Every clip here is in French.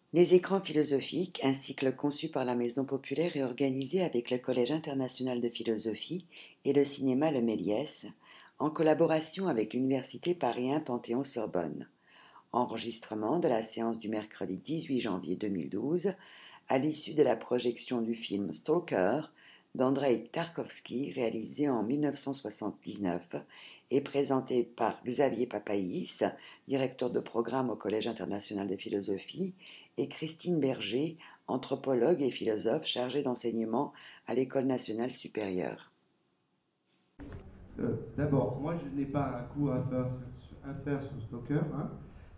Les écrans philosophiques, un cycle conçu par la Maison Populaire et organisé avec le Collège international de philosophie et le cinéma Le Méliès, en collaboration avec l'Université Paris 1 Panthéon-Sorbonne. Enregistrement de la séance du mercredi 18 janvier 2012, à l'issue de la projection du film Stalker d'Andrei Tarkovsky, réalisé en 1979 et présenté par Xavier Papaïs, directeur de programme au Collège international de philosophie, et Christine Berger, anthropologue et philosophe chargée d'enseignement à l'École nationale supérieure. D'abord, moi je n'ai pas un coup à faire sur Stalker. Hein.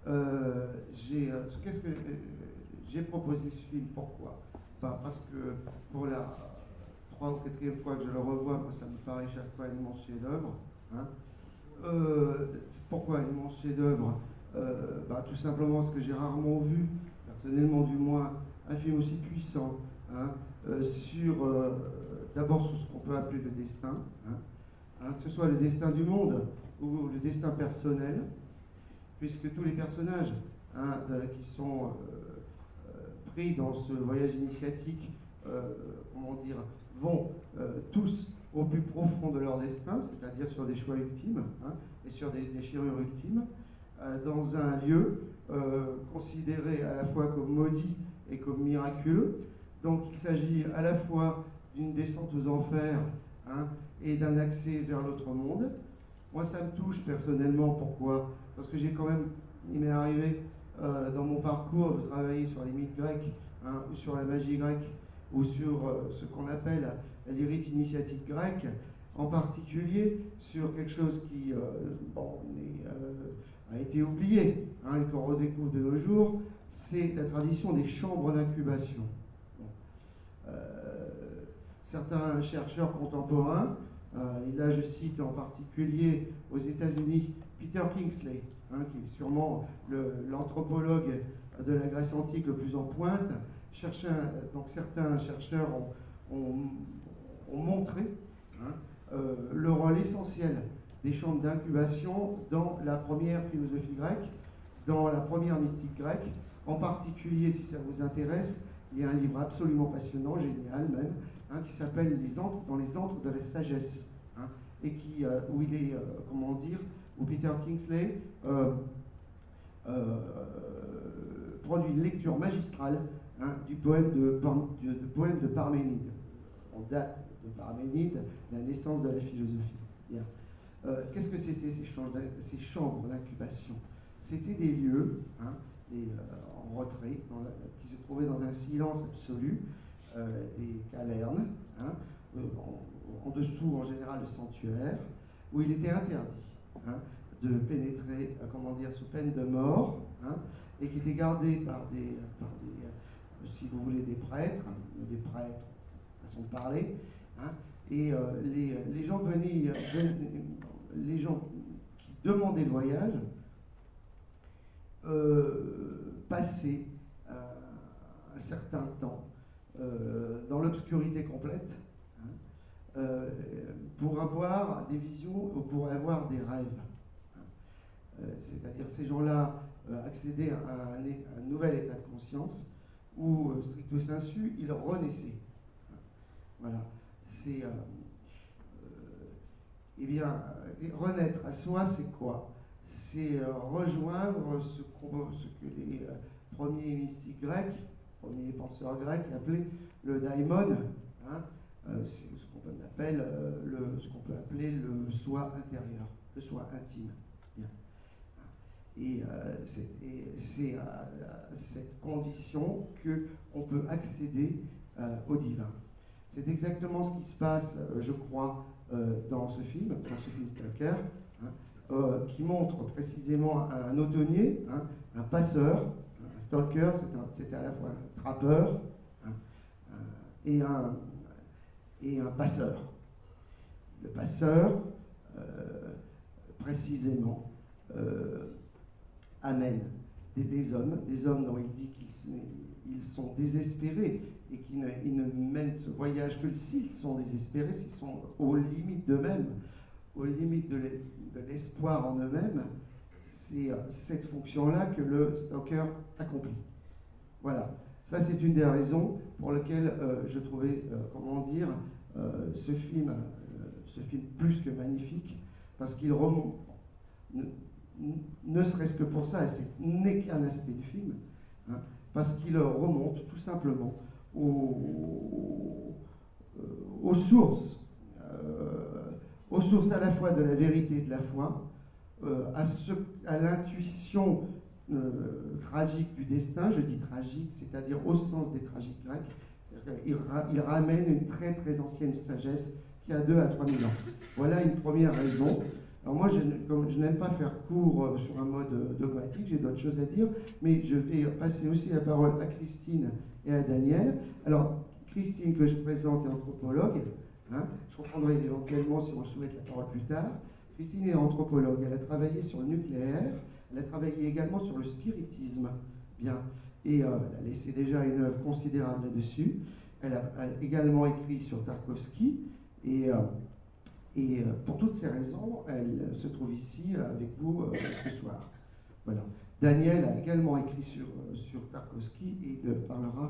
J'ai proposé ce film, pourquoi? Parce que pour la 3e ou 4e fois que je le revois, ça me paraît chaque fois un immense chef-d'œuvre. Hein. Pourquoi un immense chef-d'œuvre? Tout simplement parce que j'ai rarement vu, personnellement du moins, un film aussi puissant, hein, d'abord sur ce qu'on peut appeler le destin. Hein, que ce soit le destin du monde ou le destin personnel, puisque tous les personnages qui sont pris dans ce voyage initiatique, vont tous au plus profond de leur destin, c'est-à-dire sur des choix ultimes et sur des déchirures ultimes, dans un lieu considéré à la fois comme maudit et comme miraculeux. Donc il s'agit à la fois d'une descente aux enfers et d'un accès vers l'autre monde. Moi, ça me touche personnellement. Pourquoi? Parce que il m'est arrivé dans mon parcours de travailler sur les mythes grecs, ou sur la magie grecque, ou sur ce qu'on appelle les rites initiatiques grecs, en particulier sur quelque chose qui a été oublié et qu'on redécouvre de nos jours, c'est la tradition des chambres d'incubation. Certains chercheurs contemporains, et là je cite en particulier aux États-Unis Peter Kingsley, qui est sûrement l'anthropologue de la Grèce antique le plus en pointe. Donc certains chercheurs ont montré le rôle essentiel des chambres d'incubation dans la première philosophie grecque, dans la première mystique grecque. En particulier, si ça vous intéresse, il y a un livre absolument passionnant, génial même, qui s'appelle Dans les antres de la sagesse, et où Peter Kingsley produit une lecture magistrale du poème de Parménide. On date de Parménide, la naissance de la philosophie. Bien. Qu'est-ce que c'était ces chambres d'incubation? C'était des lieux en retrait, qui se trouvaient dans un silence absolu, des cavernes, en dessous en général le sanctuaire, où il était interdit de pénétrer, sous peine de mort, et qui était gardé par si vous voulez, des prêtres, façon de parler, et les gens les gens qui demandaient le voyage passaient un certain temps dans l'obscurité complète, pour avoir des visions ou pour avoir des rêves. C'est-à-dire ces gens-là accédaient à un nouvel état de conscience où, stricto sensu, ils renaissaient. Voilà. C'est renaître à soi, c'est quoi? C'est rejoindre ce que les premiers mystiques grecs, premiers penseurs grecs appelaient le daimon, c'est ce qu'on peut appeler le soi intérieur, le soi intime. Bien. Et c'est à cette condition qu'on peut accéder au divin. C'est exactement ce qui se passe, je crois, dans ce film Stalker, qui montre précisément un automnier, un passeur. Un stalker, c'était à la fois un trappeur et un passeur. Le passeur, précisément, amène des hommes dont il dit qu'ils sont désespérés et qu'ils ne mènent ce voyage que s'ils sont désespérés, s'ils sont aux limites d'eux-mêmes, aux limites de l'espoir en eux-mêmes. C'est cette fonction-là que le stalker accomplit. Voilà, ça c'est une des raisons pour lesquelles je trouvais, ce film plus que magnifique, parce qu'il remonte, ne serait-ce que pour ça, et ce n'est qu'un aspect du film, hein, parce qu'il remonte tout simplement aux sources, à la fois de la vérité et de la foi, à l'intuition tragique du destin. Je dis tragique, c'est-à-dire au sens des tragiques grecs. Il ramène une très très ancienne sagesse qui a 2 à 3 000 ans. Voilà une première raison. Alors moi, comme je n'aime pas faire court sur un mode dogmatique, j'ai d'autres choses à dire, mais je vais passer aussi la parole à Christine et à Daniel. Alors, Christine, que je présente, est anthropologue. Hein, je reprendrai éventuellement, si on le souhaite, la parole plus tard. Christine est anthropologue. Elle a travaillé sur le nucléaire. Elle a travaillé également sur le spiritisme. Bien. Et elle a laissé déjà une œuvre considérable là-dessus. Elle a également écrit sur Tarkovsky. Et pour toutes ces raisons, elle se trouve ici avec vous ce soir. Voilà. Daniel a également écrit sur Tarkovsky et parlera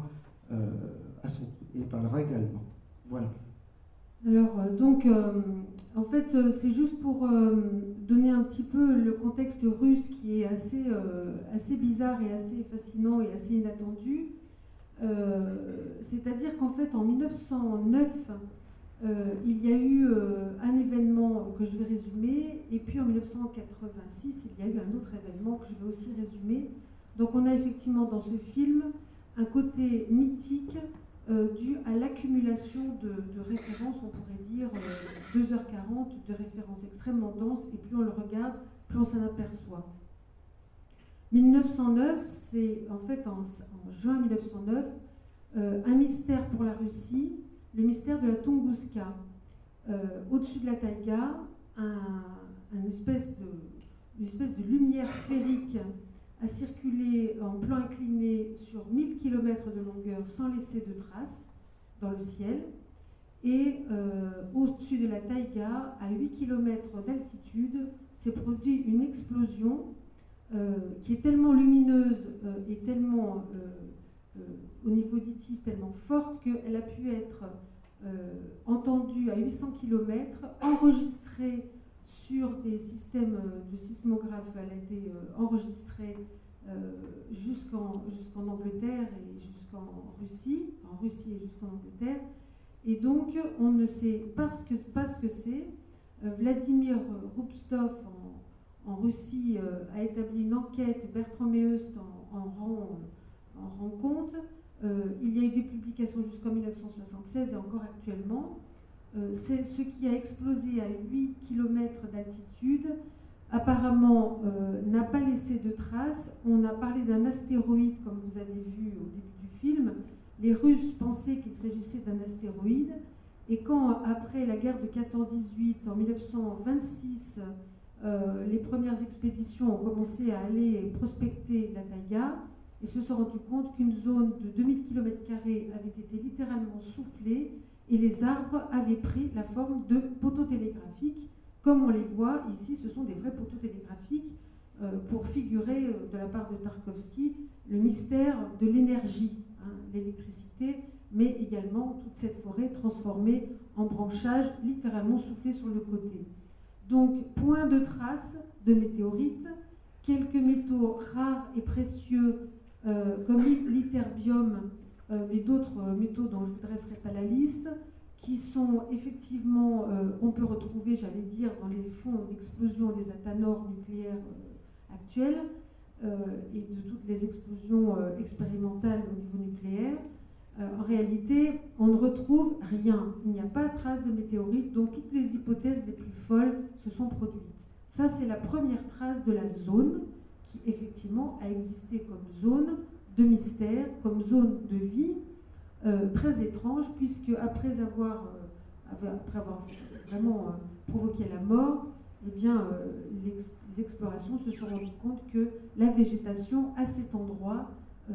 également. Voilà. Alors, en fait, c'est juste pour donner un petit peu le contexte russe qui est assez bizarre et assez fascinant et assez inattendu. C'est-à-dire qu'en fait, en 1909, il y a eu un événement que je vais résumer, et puis en 1986, il y a eu un autre événement que je vais aussi résumer. Donc on a effectivement dans ce film un côté mythique dû à l'accumulation de références, on pourrait dire 2h40 de références extrêmement denses, et plus on le regarde, plus on s'en aperçoit. 1909, c'est en fait en juin 1909, un mystère pour la Russie, le mystère de la Tunguska. Au-dessus de la taïga, une espèce de lumière sphérique a circulé en plan incliné sur 1000 km de longueur sans laisser de traces dans le ciel. Et au-dessus de la taïga, à 8 km d'altitude, s'est produite une explosion qui est tellement lumineuse et tellement, au niveau auditif, tellement forte qu'elle a pu être entendue à 800 km, enregistrée sur des systèmes de sismographes. Elle a été enregistrée jusqu'en Angleterre et jusqu'en Russie, et jusqu'en Angleterre. Et donc, on ne sait pas ce que c'est. Vladimir Rubstov en Russie a établi une enquête, Bertrand Meust en rend compte. Il y a eu des publications jusqu'en 1976 et encore actuellement. C'est ce qui a explosé à 8 km d'altitude. Apparemment, n'a pas laissé de traces. On a parlé d'un astéroïde, comme vous avez vu au début du film. Les Russes pensaient qu'il s'agissait d'un astéroïde. Et quand, après la guerre de 14-18, en 1926, les premières expéditions ont commencé à aller prospecter la taïga, ils se sont rendus compte qu'une zone de 2000 km² avait été littéralement soufflée et les arbres avaient pris la forme de poteaux télégraphiques. Comme on les voit ici, ce sont des vrais poteaux télégraphiques pour figurer, de la part de Tarkovsky, le mystère de l'énergie, hein, l'électricité, mais également toute cette forêt transformée en branchages, littéralement soufflés sur le côté. Donc, point de traces de météorites, quelques métaux rares et précieux comme l'iterbium, mais d'autres métaux dont je ne vous dresserai pas la liste, qui sont effectivement, on peut retrouver, j'allais dire, dans les fonds d'explosion des athanors nucléaires actuels et de toutes les explosions expérimentales au niveau nucléaire. En réalité, on ne retrouve rien. Il n'y a pas de trace de météorites, donc toutes les hypothèses les plus folles se sont produites. Ça, c'est la première trace de la zone qui, effectivement, a existé comme zone de mystère, comme zone de vie, très étrange, puisque après avoir vraiment provoqué la mort, eh bien, les explorations se sont rendues compte que la végétation à cet endroit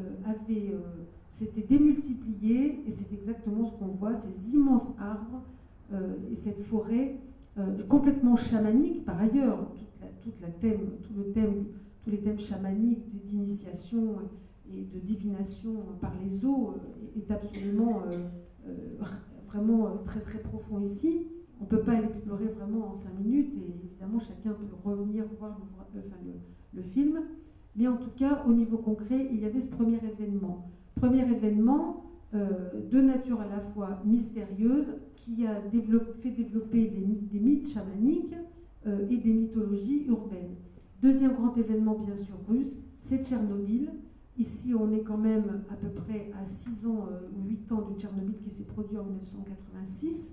s'était démultipliée, et c'est exactement ce qu'on voit, ces immenses arbres et cette forêt complètement chamanique. Par ailleurs, tous les thèmes chamaniques d'initiation et de divination par les eaux est absolument vraiment très très profond ici. On ne peut pas l'explorer vraiment en 5 minutes et évidemment chacun peut revenir voir le film. Mais en tout cas, au niveau concret, il y avait ce premier événement. Premier événement de nature à la fois mystérieuse qui a fait développer des mythes chamaniques et des mythologies urbaines. Deuxième grand événement, bien sûr, russe, c'est Tchernobyl. Ici, on est quand même à peu près à 6 ans ou 8 ans de Tchernobyl qui s'est produit en 1986.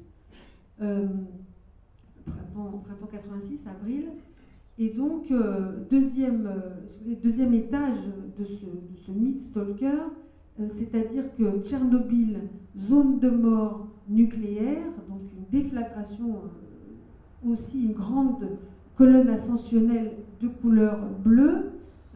Printemps 86, avril. Et donc, deuxième étage de ce mythe stalker, c'est-à-dire que Tchernobyl, zone de mort nucléaire, donc une déflagration, aussi une grande colonne ascensionnelle de couleur bleue.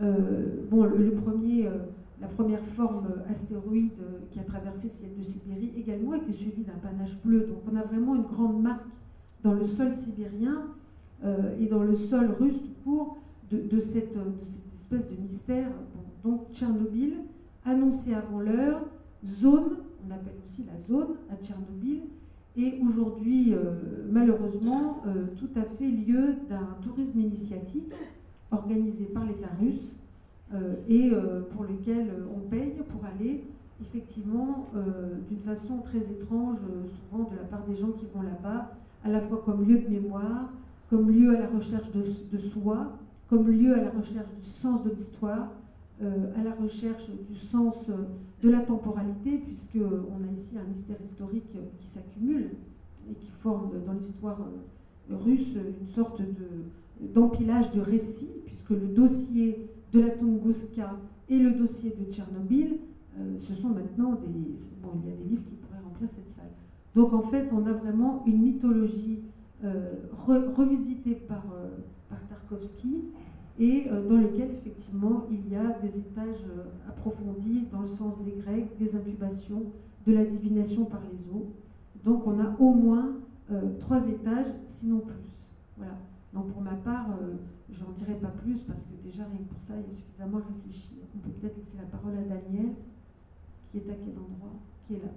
La première forme astéroïde qui a traversé le ciel de Sibérie également était suivie d'un panache bleu. Donc on a vraiment une grande marque dans le sol sibérien et dans le sol russe tout court de cette espèce de mystère. Bon, donc Tchernobyl, annoncé avant l'heure, zone, on appelle aussi la zone à Tchernobyl, et aujourd'hui, malheureusement, tout à fait lieu d'un tourisme initiatique organisé par l'État russe et pour lequel on paye pour aller, effectivement, d'une façon très étrange, souvent de la part des gens qui vont là-bas, à la fois comme lieu de mémoire, comme lieu à la recherche de soi, comme lieu à la recherche du sens de l'histoire, à la recherche du sens de la temporalité, puisqu'on a ici un mystère historique qui s'accumule et qui forme dans l'histoire russe une sorte d'empilage de récits, puisque le dossier de la Tunguska et le dossier de Tchernobyl, ce sont maintenant il y a des livres qui pourraient remplir cette salle. Donc en fait, on a vraiment une mythologie revisitée par Tarkovsky, et dans lequel, effectivement, il y a des étages approfondis dans le sens des Grecs, des incubations, de la divination par les eaux. Donc on a au moins 3 étages, sinon plus. Voilà. Donc pour ma part, j'en dirai pas plus, parce que déjà, rien que pour ça, il y a suffisamment à réfléchir. On peut peut-être laisser la parole à Daniel, qui est à quel endroit, qui est là.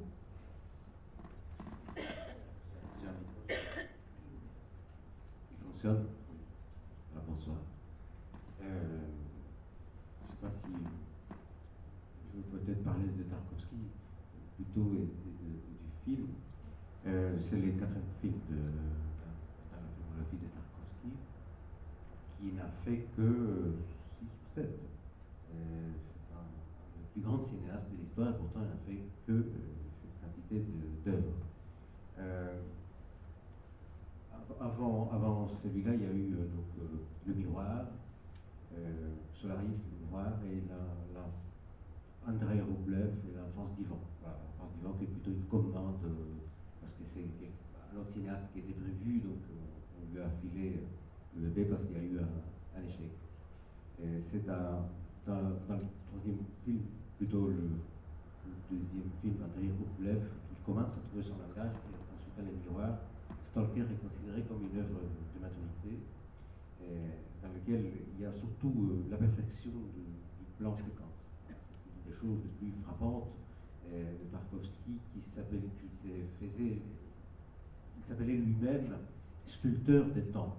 Ça fonctionne. Alors, bonsoir. Je ne sais pas si je veux peut-être parler de Tarkovsky plutôt et du film. C'est les 4 films dans la filmographie de Tarkovsky qui n'a fait que 6 ou 7. C'est pas le plus grand cinéaste de l'histoire et pourtant il n'a fait que cette quantité d'œuvres. Avant celui-là, il y a eu Le Miroir, Solaris, Le Miroir, et Andrei Rublev et L'Enfance d'Ivan. Voilà, L'Enfance d'Ivan qui est plutôt une commande, parce que c'est un autre cinéaste qui était prévu, donc on lui a filé le bébé parce qu'il y a eu un échec. C'est dans le 3e film, plutôt le 2e film, Andrei Rublev, qui commence à trouver son langage, et ensuite dans Les Miroirs, Stalker est considéré comme une œuvre de maturité, dans laquelle il y a surtout la perfection du plan séquence. C'est une des choses les plus frappantes de Tarkovsky, qui s'appelait lui-même sculpteur des temps.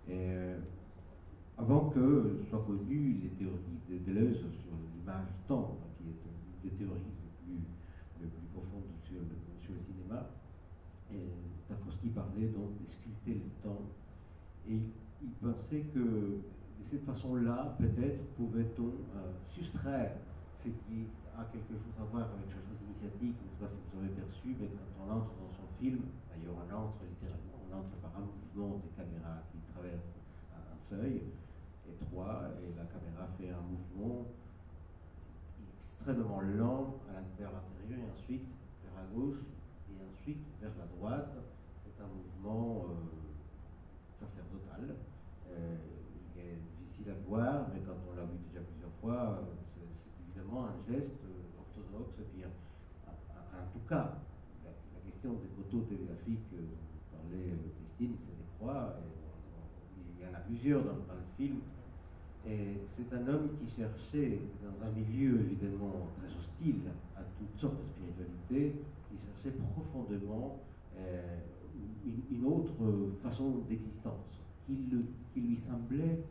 Avant que soient connues les théories de Deleuze sur l'image temps, qui est une des théories les plus profondes sur le cinéma. Tarkovsky parlait donc de sculpter le temps, et il pensait que de cette façon-là, peut-être pouvait-on soustraire ce qui a quelque chose à voir avec la chose initiatique. Je ne sais pas si vous avez perçu, mais quand on entre dans son film, d'ailleurs on entre littéralement, on entre par un mouvement de caméra qui traverse un seuil étroit, et la caméra fait un mouvement extrêmement lent vers l'intérieur et ensuite vers la gauche et ensuite vers la droite. C'est un mouvement sacerdotal. Il est difficile à voir, mais quand on l'a vu déjà plusieurs fois, c'est évidemment un geste orthodoxe. Et puis, en tout cas, la question des photos télégraphiques dont parlait Christine, c'est des croix. Il y en a plusieurs dans le film. Et c'est un homme qui cherchait, dans un milieu évidemment très hostile à toutes sortes de spiritualités, qui cherchait profondément une autre façon d'existence, qui lui semblait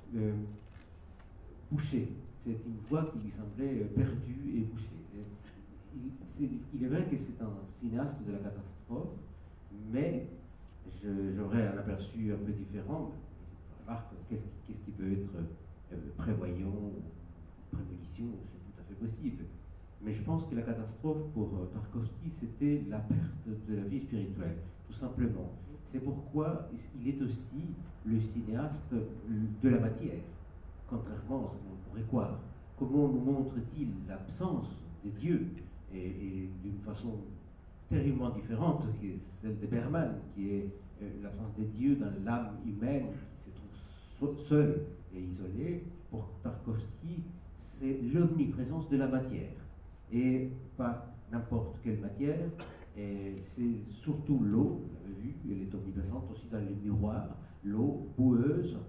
bouchée. C'est une voie qui lui semblait perdue et bouchée. Il est vrai que c'est un cinéaste de la catastrophe, mais j'aurais un aperçu un peu différent. Remarque, qu'est-ce qui peut être prévoyant ou prémonition, c'est tout à fait possible. Mais je pense que la catastrophe pour Tarkovsky, c'était la perte de la vie spirituelle, tout simplement. C'est pourquoi il est aussi le cinéaste de la matière, contrairement à ce qu'on pourrait croire. Comment nous montre-t-il l'absence des dieux, et d'une façon terriblement différente que celle de Bergman, qui est l'absence des dieux dans l'âme humaine qui se trouve seule et isolée. Pour Tarkovsky, c'est l'omniprésence de la matière, et pas n'importe quelle matière, et c'est surtout l'eau, vous l'avez vu, elle est omniprésente aussi dans les miroirs, l'eau boueuse,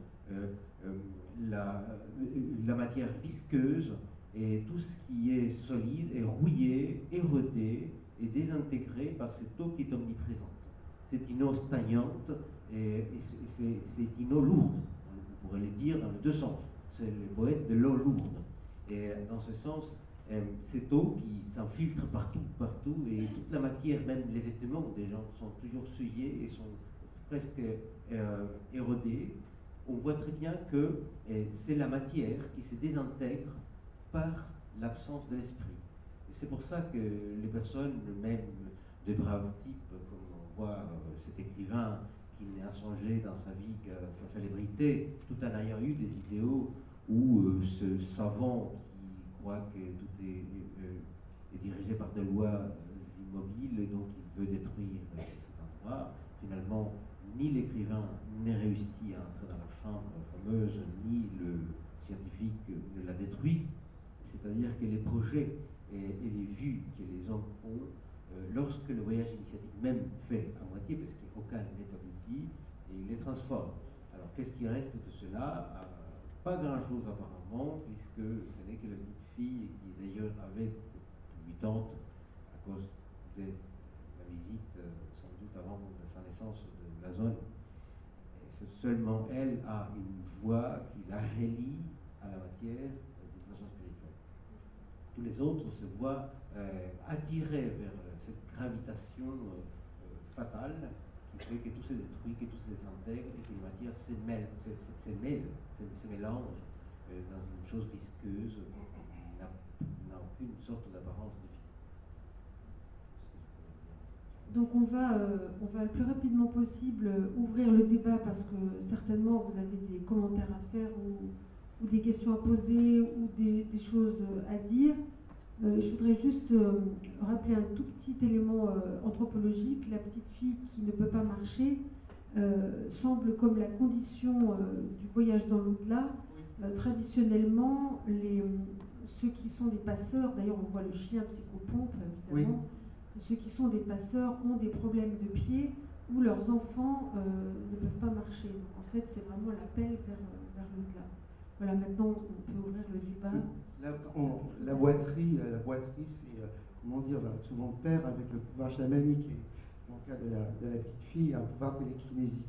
la matière visqueuse, et tout ce qui est solide est rouillé, érodé et désintégré par cette eau qui est omniprésente. C'est une eau stagnante et c'est une eau lourde, on pourrait le dire dans les deux sens. C'est le poète de l'eau lourde. Et dans ce sens, cette eau qui s'infiltre partout, et toute la matière, même les vêtements des gens sont toujours souillés et sont presque érodés. On voit très bien que c'est la matière qui se désintègre par l'absence de l'esprit. Et c'est pour ça que les personnes, même de braves types, comme on voit cet écrivain qui n'a songé dans sa vie qu'à sa célébrité, tout en ayant eu des idéaux, ou ce savant qui croit que tout est dirigé par des lois immobiles et donc il veut détruire cet endroit, finalement, ni l'écrivain n'est réussi à entrer dans la chambre fameuse, ni le scientifique ne l'a détruit. C'est-à-dire que les projets et les vues que les hommes ont, lorsque le voyage initiatique même fait à moitié, parce qu'aucun n'est abouti, et il les transforme. Alors qu'est-ce qui reste de cela? Pas grand-chose apparemment, puisque ce n'est que la petite fille, qui d'ailleurs avait 8 ans à cause de la visite, sans doute avant sa naissance, de la zone. Et seulement elle a une voix qui la relie à la matière d'une façon spirituelle. Tous les autres se voient attirés vers cette gravitation fatale qui fait que tout se détruit, que tout se désintègre et que la matière se mélange dans une chose visqueuse qui n'a aucune sorte d'apparence de vie. Donc on va le plus rapidement possible ouvrir le débat, parce que certainement vous avez des commentaires à faire ou des questions à poser ou des choses à dire. Je voudrais juste rappeler un tout petit élément anthropologique. La petite fille qui ne peut pas marcher semble comme la condition du voyage dans l'au-delà. Traditionnellement, ceux qui sont des passeurs, d'ailleurs on voit le chien psychopompe évidemment, oui. Ceux qui sont des passeurs ont des problèmes de pied où leurs enfants ne peuvent pas marcher. Donc en fait c'est vraiment l'appel vers l'au-delà. Voilà, maintenant on peut ouvrir le débat. La boiterie, c'est, comment dire, souvent pair avec le pouvoir chamanique. Et dans le cas de la petite fille, un pouvoir télékinésique.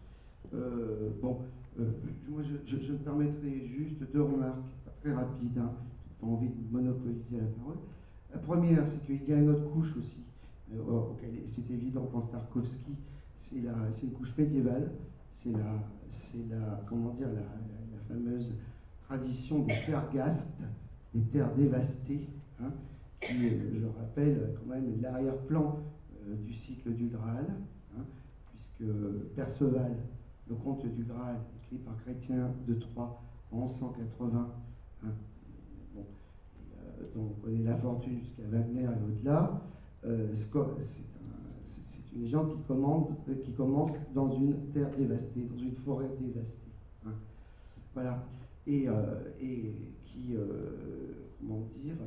Moi, je me permettrai juste 2 remarques très rapides. Hein. J'ai pas envie de monopoliser la parole. La première, c'est qu'il y a une autre couche aussi, c'est évident pour Tarkovsky, c'est une couche médiévale. C'est la fameuse tradition des terres gastes, des terres dévastées, hein, qui, je rappelle, quand même l'arrière-plan du cycle du Graal, hein, puisque Perceval, le conte du Graal, écrit par Chrétien de Troyes en 1180, hein, dont on connaît la fortune jusqu'à Wagner et au-delà, c'est une légende qui commence dans une terre dévastée, dans une forêt dévastée. Hein. Voilà. Et qui, comment dire,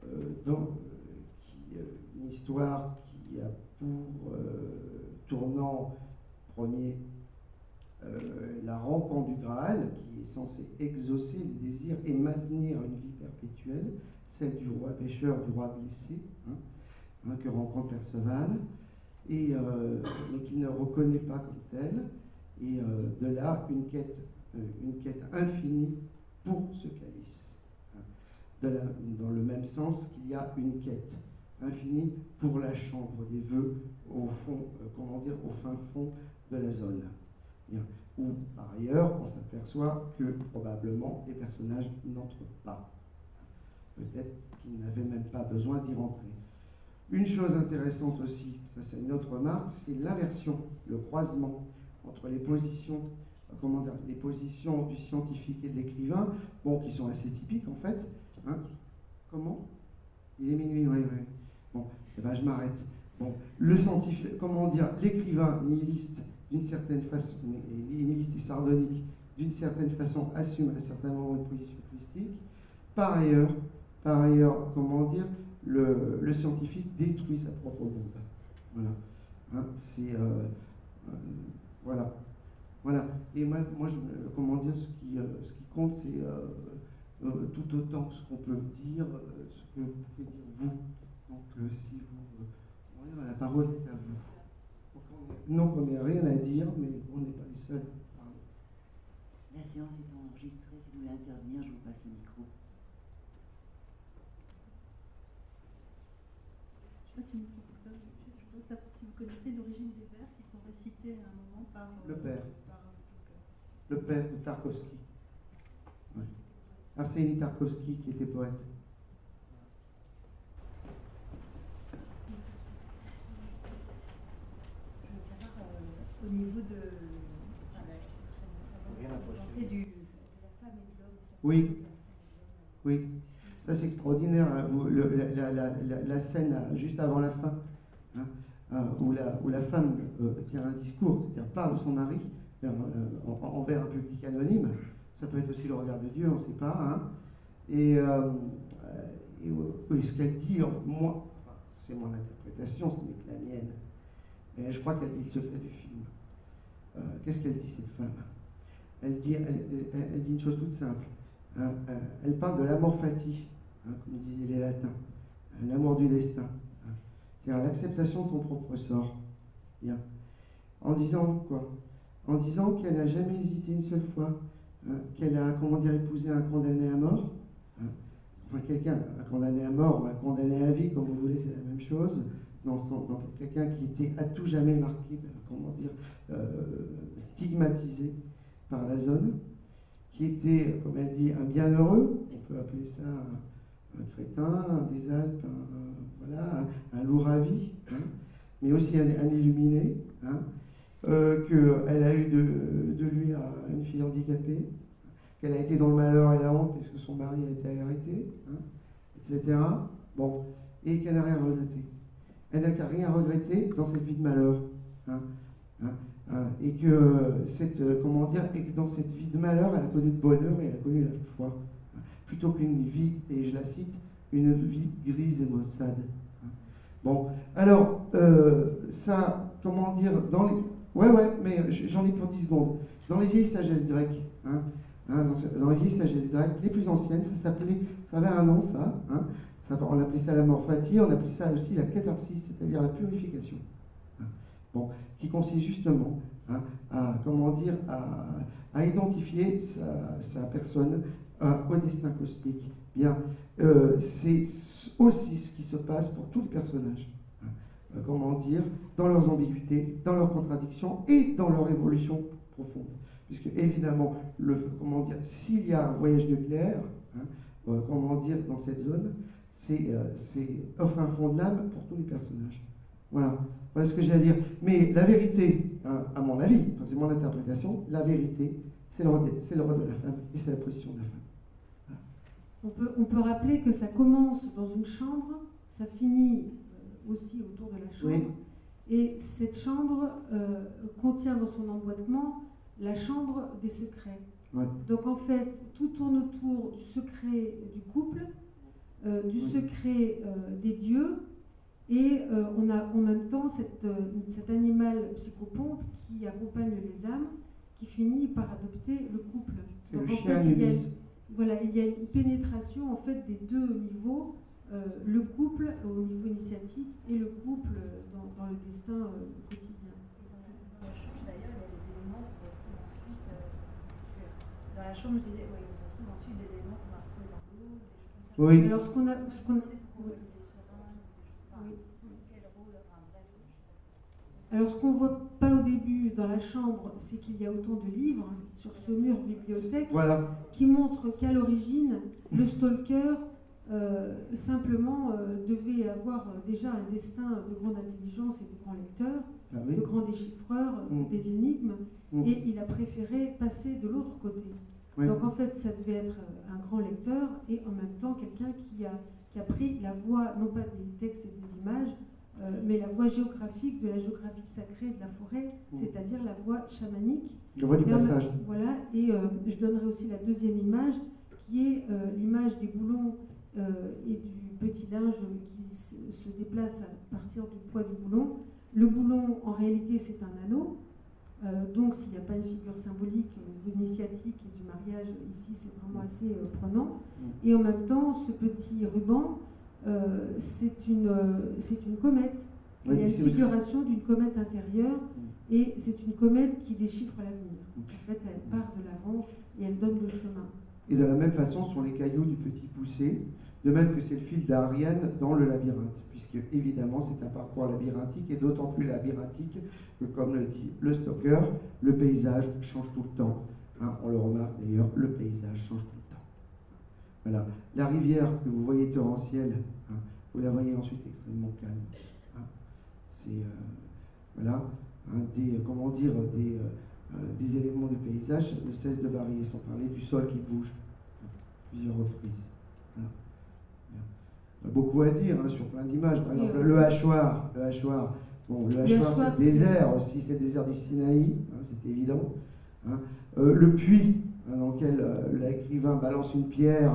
une histoire qui a pour tournant premier la rencontre du Graal, qui est censée exaucer les désirs et maintenir une vie perpétuelle, celle du roi pêcheur, du roi blessé, que rencontre Perceval, mais qu'il ne reconnaît pas comme telle, et de là une quête infinie pour ce calice. Dans le même sens qu'il y a une quête infinie pour la chambre des vœux au fond, au fin fond de la zone. Bien. Où, par ailleurs, on s'aperçoit que probablement les personnages n'entrent pas. Peut-être qu'ils n'avaient même pas besoin d'y rentrer. Une chose intéressante aussi, ça c'est une autre remarque, c'est l'inversion, le croisement entre les positions, les positions du scientifique et de l'écrivain, qui sont assez typiques en fait. Comment? Il est minuit, oui. Bon, je m'arrête. Bon, le scientifique, l'écrivain nihiliste d'une certaine façon, nihiliste et sardonique, d'une certaine façon, assume à certains moments une position christique. Par ailleurs, le scientifique détruit sa propre bombe. Voilà. Voilà. Et moi ce qui compte, c'est tout autant ce qu'on peut dire, ce que vous pouvez dire vous. Donc, si vous, la parole est à vous. Non, on n'a rien à dire, mais on n'est pas les seuls à parler. La séance est enregistrée. Si vous voulez intervenir, je vous passe le micro. Je ne sais pas si vous voudrais savoir si vous connaissez l'origine des vers qui sont récités à un moment par le père. Stoker. Le père de Tarkovsky. Ouais. Arseny Tarkovsky, qui était poète. Je veux savoir, au niveau de la pensée de la femme et de l'homme. Oui. Ça, c'est extraordinaire. La scène juste avant la fin, où la femme tient un discours, c'est-à-dire parle de son mari envers un public anonyme. Ça peut être aussi le regard de Dieu, on ne sait pas. Et ce qu'elle dit, moi, c'est mon interprétation, ce n'est que la mienne. Et je crois qu'elle dit le secret du film. Qu'est-ce qu'elle dit, cette femme? Elle dit une chose toute simple. Elle parle de l'amor fati, comme disaient les latins, l'amour du destin. C'est-à-dire l'acceptation de son propre sort. Bien. En disant quoi? En disant qu'elle n'a jamais hésité une seule fois, qu'elle a, épousé un condamné à mort, enfin quelqu'un, un condamné à mort ou un condamné à vie, comme vous voulez, c'est la même chose, dans quelqu'un qui était à tout jamais marqué, stigmatisé par la zone, qui était, comme elle dit, un bienheureux, on peut appeler ça un crétin, un des Alpes, un loup ravi, mais aussi un illuminé, qu'elle a eu de lui une fille handicapée, qu'elle a été dans le malheur et la honte puisque son mari a été arrêté, etc. Bon, et qu'elle n'a rien regretté. Elle n'a rien regretté dans cette vie de malheur. Et que et que dans cette vie de malheur, elle a connu le bonheur et elle a connu la foi. Plutôt qu'une vie, et je la cite, une vie grise et maussade. Bon, alors, ça, dans les... Ouais, mais j'en ai pour 10 secondes. Dans les vieilles sagesses grecques, dans les vieilles sagesses grecques, les plus anciennes, ça avait un nom, ça. On appelait ça l'amor fati, on appelait ça aussi la catharsis, c'est-à-dire la purification. Bon, qui consiste justement à identifier sa personne au destin cosmique. Bien, c'est aussi ce qui se passe pour tous les personnages. Dans leurs ambiguïtés, dans leurs contradictions et dans leur évolution profonde. Puisque évidemment, s'il y a un voyage nucléaire, dans cette zone, c'est au fin fond de l'âme pour tous les personnages. Voilà ce que j'ai à dire. Mais la vérité, à mon avis, c'est mon interprétation, la vérité, c'est le rôle de la femme et c'est la position de la femme. On peut rappeler que ça commence dans une chambre, ça finit aussi autour de la chambre, oui. Et cette chambre contient dans son emboîtement la chambre des secrets. Ouais. Donc en fait, tout tourne autour du secret du couple, du secret des dieux, et on a en même temps cet animal psychopompe qui accompagne les âmes, qui finit par adopter le couple. C'est Donc le en chien fait, Ulysse. il y a une pénétration en fait des deux niveaux, le couple au niveau initiatique et le couple dans le destin quotidien. Dans la chambre, d'ailleurs, il y a des éléments qu'on retrouve ensuite. Dans la chambre, je disais, oui, on retrouve ensuite des éléments qu'on va retrouver dans l'eau, des choses comme ça. Oui. Alors ce qu'on a, alors, ce qu'on ne voit pas au début dans la chambre, c'est qu'il y a autant de livres sur ce mur bibliothèque Voilà. qui montrent qu'à l'origine, le stalker simplement devait avoir déjà un destin de grande intelligence et de grand lecteur, Ah oui. de grand déchiffreur des énigmes, et il a préféré passer de l'autre côté. Oui. Donc en fait, ça devait être un grand lecteur et en même temps quelqu'un qui a pris la voie, non pas des textes et des images, mais la voie géographique de la géographie sacrée de la forêt, c'est-à-dire la voie chamanique. Le voie du passage. Voilà, et je donnerai aussi la deuxième image, qui est l'image des boulons et du petit linge qui se déplace à partir du poids du boulon. Le boulon, en réalité, c'est un anneau. Donc, s'il n'y a pas une figure symbolique initiatique et du mariage, ici, c'est vraiment assez prenant. Et en même temps, ce petit ruban, c'est une comète. Oui, il y a une c'est figuration d'une comète intérieure et c'est une comète qui déchiffre l'avenir. En fait, elle part de l'avant et elle donne le chemin. Et de la même façon sont les cailloux du petit poussé, de même que c'est le fil d'Ariane dans le labyrinthe, puisque évidemment c'est un parcours labyrinthique et d'autant plus labyrinthique que, comme le dit le stalker, le paysage change tout le temps. Hein, on le remarque d'ailleurs, le paysage change tout le temps. Voilà. La rivière que vous voyez torrentielle, hein, vous la voyez ensuite extrêmement calme. Hein. C'est voilà, hein, des éléments du paysage ne cessent de varier, sans parler du sol qui bouge plusieurs reprises. Voilà. Il y a beaucoup à dire hein, sur plein d'images. Par exemple, le hachoir. Bon, le hachoir, c'est le désert aussi, c'est le désert du Sinaï, hein, c'est évident. Hein. Le puits, hein, dans lequel l'écrivain balance une pierre,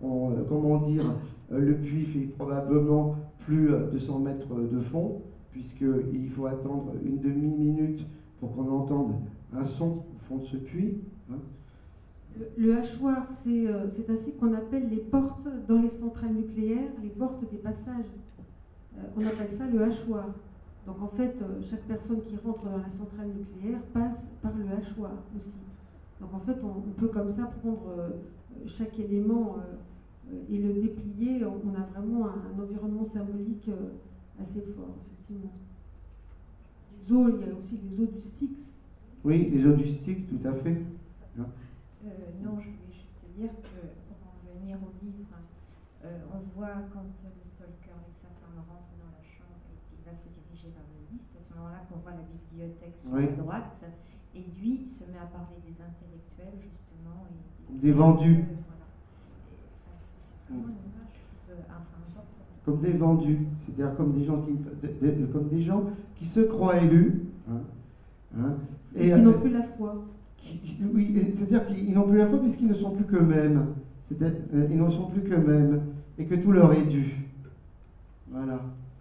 le puits fait probablement plus de 100 mètres de fond, puisqu'il faut attendre une demi-minute pour qu'on entende un son au fond de ce puits. Hein. Le hachoir, c'est ainsi qu'on appelle les portes dans les centrales nucléaires, les portes des passages. On appelle ça le hachoir. Donc en fait, chaque personne qui rentre dans la centrale nucléaire passe par le hachoir aussi. Donc en fait, on peut comme ça prendre chaque élément et le déplier. On a vraiment un environnement symbolique assez fort, effectivement. Les eaux, il y a aussi les eaux du Styx. Oui, les eaux du Styx, tout à fait. Hein. Non, je voulais juste dire que pour en revenir au livre, on voit quand le stalker avec sa femme rentre dans la chambre et qu'il va se diriger vers le lit, c'est à ce moment-là qu'on voit la bibliothèque sur la droite, et lui se met à parler des intellectuels justement. Et des vendus. Voilà. C'est vraiment une image, je trouve, importante. Comme des vendus, c'est-à-dire comme des gens qui se croient élus. Hein, et qui n'ont plus la foi. Oui, c'est-à-dire qu'ils n'ont plus la foi puisqu'ils ne sont plus qu'eux-mêmes. Ils ne sont plus qu'eux-mêmes et que tout leur est dû. Voilà.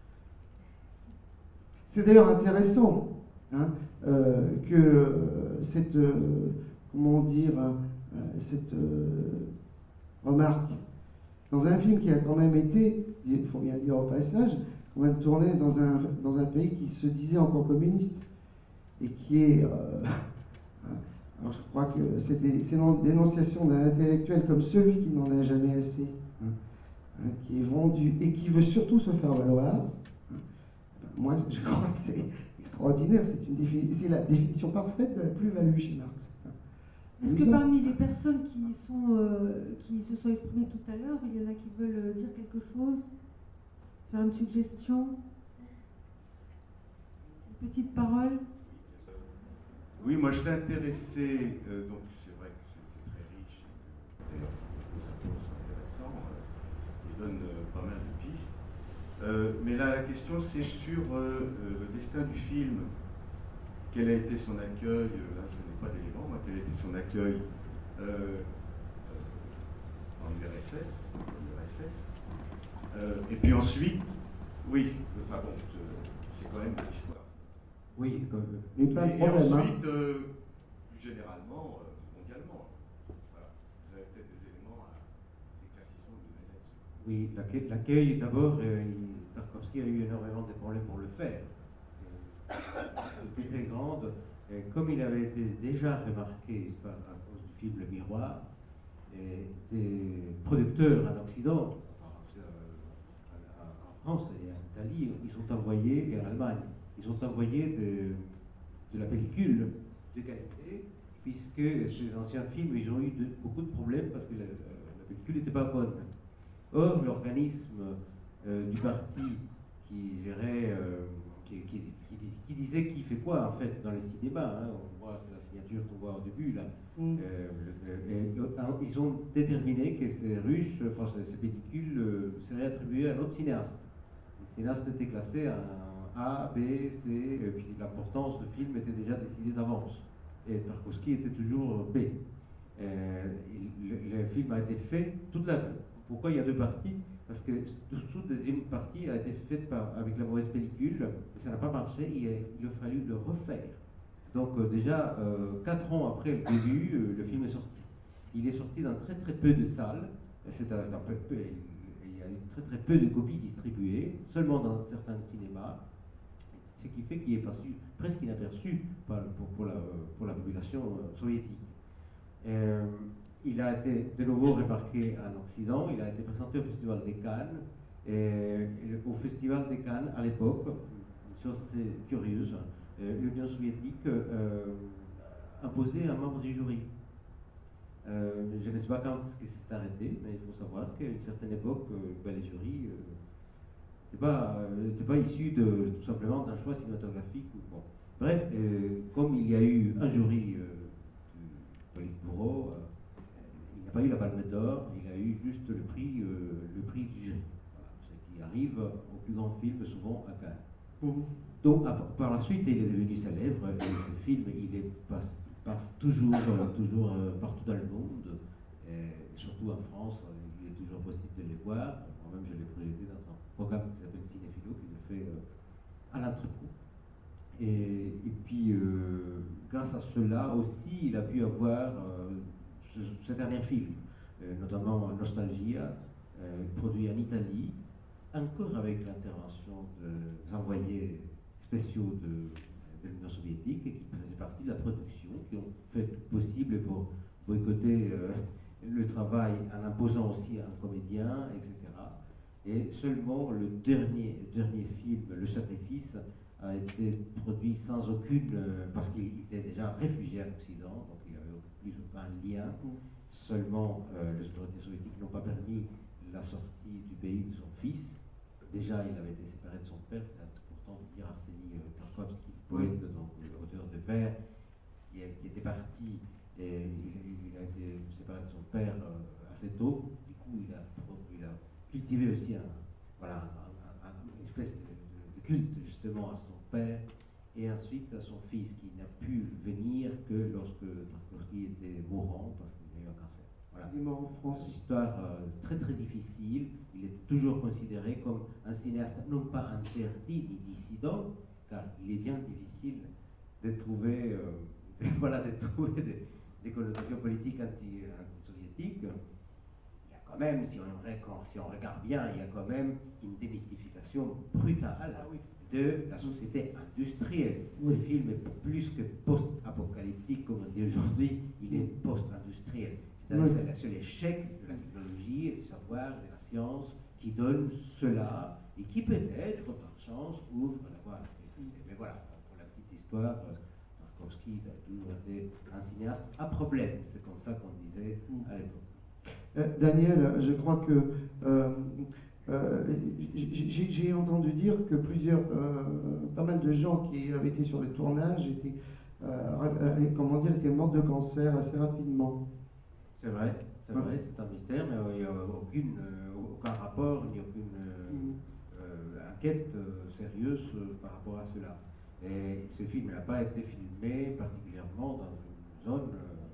C'est d'ailleurs intéressant hein, que cette remarque dans un film qui a quand même été, il faut bien dire au passage, quand même tourné dans un pays qui se disait encore communiste et qui est alors je crois que c'est des dénonciations d'un intellectuel comme celui qui n'en a jamais assez, qui est vendu et qui veut surtout se faire valoir. Moi, je crois que c'est extraordinaire. C'est la définition parfaite de la plus-value chez Marx. Est-ce que parmi les personnes qui se sont exprimées tout à l'heure, il y en a qui veulent dire quelque chose, faire une suggestion, une petite parole? Oui, moi je serais intéressé, donc c'est vrai que c'est très riche, d'ailleurs les apôtres sont intéressants, ils donnent pas mal de pistes, mais là la question c'est sur le destin du film. Quel a été son accueil, là je n'ai pas d'éléments, moi, quel a été son accueil en URSS, et puis ensuite, oui, enfin bon, c'est quand même de l'histoire. Oui, Mais plein de Et problèmes. ensuite, plus généralement, mondialement. Voilà. Vous avez peut-être des éléments d'éclaircissement de donner là-dessus. Oui, l'accueil, d'abord, Tarkovsky a eu énormément de problèmes pour le faire. C'était très grande. Et comme il avait été déjà remarqué à cause du film Le Miroir, des producteurs en Occident, en France et en Italie, ils ont envoyé, et en Allemagne, ils ont envoyé de la pellicule de qualité, puisque ces anciens films, ils ont eu beaucoup de problèmes parce que la pellicule n'était pas bonne. Or, l'organisme du parti qui gérait, qui disait qui fait quoi en fait dans les cinémas, hein, on voit, c'est la signature qu'on voit au début là. Ils ont déterminé que ces ruches, enfin ces pellicules, seraient attribuées à un autre cinéaste. Les cinéastes étaient classés en A, B, C, et puis l'importance du film était déjà décidée d'avance. Et Tarkovsky était toujours B. Le film a été fait pourquoi il y a deux parties? Parce que toute deuxième partie a été faite avec la mauvaise pellicule, et ça n'a pas marché, il a fallu le refaire. Donc déjà, 4 ans après le début, le film est sorti. Il est sorti dans très très peu de salles, il y a eu très très peu de copies distribuées, seulement dans certains cinémas, ce qui fait qu'il est passé presque inaperçu pour la population soviétique. Il a été de nouveau remarqué en Occident, il a été présenté au Festival de Cannes. Et au Festival de Cannes, à l'époque, une chose assez curieuse, l'Union soviétique imposait un membre du jury. Je ne sais pas quand est-ce que c'est arrêté, mais il faut savoir qu'à une certaine époque, les jurys n'étaient pas issus tout simplement d'un choix cinématographique. Bon. Bref, comme il y a eu un jury du Politburo, il n'a pas eu la Palme d'Or, il a eu juste le prix du jury. Voilà, ce qui arrive au plus grand film, souvent à Cannes. Donc, par la suite, il est devenu célèbre, et ce film, passe toujours partout dans le monde, et surtout en France, il est toujours possible de les voir. Moi-même, je l'ai projeté dans un programme qui s'appelle Cinéphilo, qui le fait à l'entrepôt. Et puis, grâce à cela aussi, il a pu avoir ce dernier film, notamment Nostalgia, produit en Italie, encore avec l'intervention des envoyés spéciaux de l'Union soviétique, et qui faisaient partie de la production, qui ont fait tout possible pour boycotter le travail en imposant aussi un comédien, etc. Et seulement le dernier film, Le Sacrifice, a été produit sans aucune, parce qu'il était déjà réfugié en Occident, donc il avait plus aucun lien. Seulement, les autorités soviétiques n'ont pas permis la sortie du pays de son fils. Déjà, il avait été séparé de son père, c'est important de dire Arseny Tarkovsky, poète, donc auteur de vers, qui était parti, et il a été séparé de son père assez tôt. Du coup, il a cultivé aussi une espèce de culte justement à son père, et ensuite à son fils, qui n'a pu venir que lorsque Tarkovsky était mourant, parce qu'il a eu un cancer. Voilà. Il est mort en France. Une histoire très très difficile. Il est toujours considéré comme un cinéaste non pas interdit ni dissident, car il est bien difficile de trouver, des connotations politiques anti-soviétiques. Il y a quand même, si on regarde bien, il y a quand même une démystification brutale de la société industrielle. Le film est plus que post-apocalyptique, comme on dit aujourd'hui, il est post-industriel. C'est l'échec de la technologie, du savoir, de la science qui donne cela, et qui peut-être, par chance, ouvre la voie. Mais voilà, pour la petite histoire, Tarkovsky a toujours été un cinéaste à problème. C'est comme ça qu'on disait à l'époque. Daniel, je crois que j'ai entendu dire que pas mal de gens qui avaient été sur le tournage étaient morts de cancer assez rapidement. C'est vrai, c'est un mystère, mais il n'y a aucun rapport, ni aucune enquête sérieuse par rapport à cela. Et ce film n'a pas été filmé particulièrement dans une zone.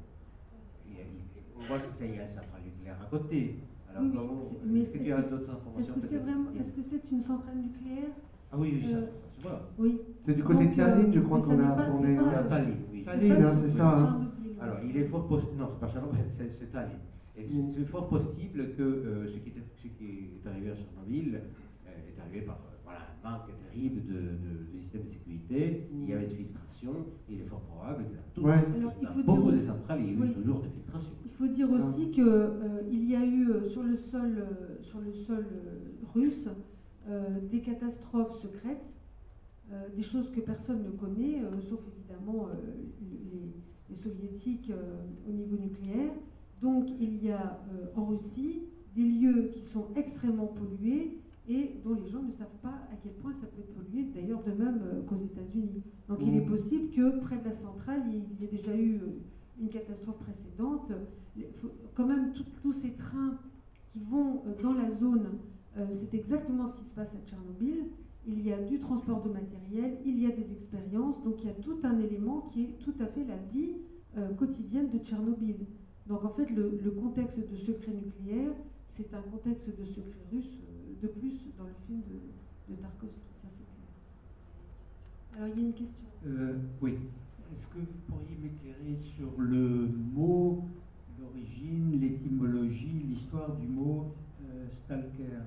On voit qu'il y a une centrale nucléaire à côté. Alors, est-ce que tu as d'autres informations? Est-ce que c'est une centrale nucléaire? Ah oui, ça se voit. Oui. C'est du côté de Tallinn, je crois qu'on a tourné. C'est à Tallinn, oui. Tallinn, c'est ça. Alors, il est fort possible. Non, c'est pas Tchernobyl, c'est Tallinn. Et c'est fort possible que ce qui est arrivé à Tchernobyl est arrivé par un manque terrible de système de sécurité. Il y avait des filtrations. Il est fort probable que dans beaucoup de centrales, il y a eu toujours des filtrations. Il faut dire aussi qu'il y a eu sur le sol russe des catastrophes secrètes, des choses que personne ne connaît, sauf évidemment les soviétiques au niveau nucléaire. Donc il y a en Russie des lieux qui sont extrêmement pollués et dont les gens ne savent pas à quel point ça peut être pollué, d'ailleurs de même qu'aux États-Unis. Donc il est possible que près de la centrale, il y ait déjà eu une catastrophe précédente. Quand même, tous ces trains qui vont dans la zone, c'est exactement ce qui se passe à Tchernobyl. Il y a du transport de matériel, il y a des expériences, donc il y a tout un élément qui est tout à fait la vie quotidienne de Tchernobyl. Donc en fait, le contexte de secret nucléaire, c'est un contexte de secret russe de plus dans le film de Tarkovsky, ça c'est clair. Alors il y a une question. Oui. Est-ce que vous pourriez m'éclairer sur le mot, l'origine, l'étymologie, l'histoire du mot stalker?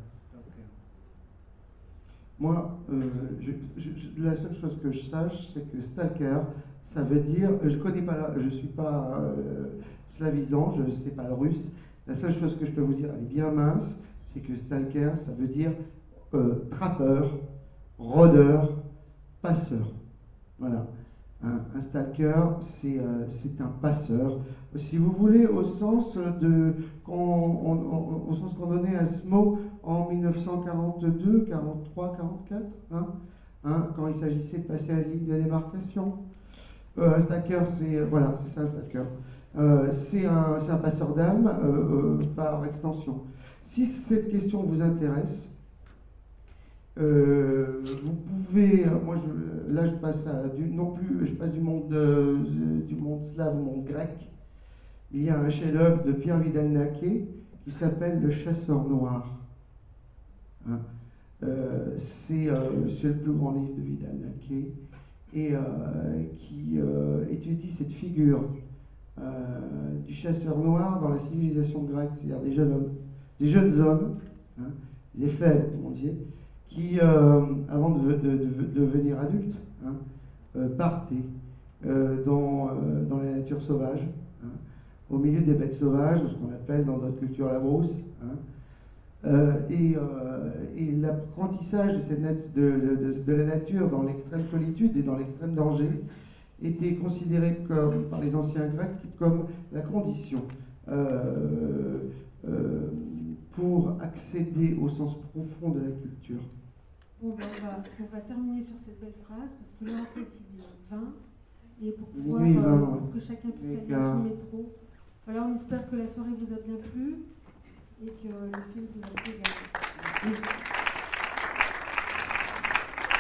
Moi, la seule chose que je sache, c'est que stalker, ça veut dire, je suis pas slavisant, je ne sais pas le russe. La seule chose que je peux vous dire, elle est bien mince, c'est que stalker, ça veut dire trappeur, rôdeur, passeur. Voilà. Un stalker, c'est un passeur. Si vous voulez, au sens qu'on donnait à ce mot en 1942, 43, 44, quand il s'agissait de passer la ligne de démarcation. Un stalker, c'est ça un stalker. C'est un passeur d'âme par extension. Si cette question vous intéresse, vous pouvez, je passe du monde slave au monde grec. Il y a un chef-d'œuvre de Pierre Vidal-Naquet qui s'appelle Le Chasseur Noir. C'est le plus grand livre de Vidal-Naquet et qui étudie cette figure du chasseur noir dans la civilisation grecque, c'est-à-dire des jeunes hommes, des faibles, comme on dit, qui, avant de devenir adultes, partaient dans la nature sauvage, au milieu des bêtes sauvages, ce qu'on appelle dans notre culture la brousse. Et l'apprentissage de la nature dans l'extrême solitude et dans l'extrême danger était considéré par les anciens Grecs comme la condition pour accéder au sens profond de la culture. Bon, on va terminer sur cette belle phrase, parce que là, en fait, il est 20, et pour que chacun puisse aller dans son métro. Voilà, on espère que la soirée vous a bien plu, et que le film vous a